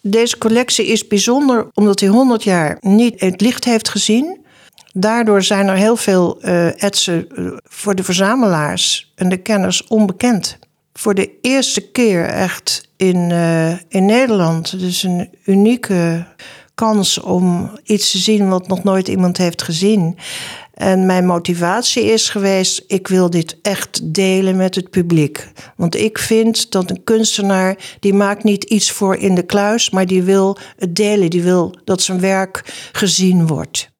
Deze collectie is bijzonder omdat hij 100 jaar niet het licht heeft gezien. Daardoor zijn er heel veel etsen voor de verzamelaars en de kenners onbekend. Voor de eerste keer echt in Nederland. Dus een unieke kans om iets te zien wat nog nooit iemand heeft gezien. En mijn motivatie is geweest, ik wil dit echt delen met het publiek. Want ik vind dat een kunstenaar, die maakt niet iets voor in de kluis, maar die wil het delen. Die wil dat zijn werk gezien wordt.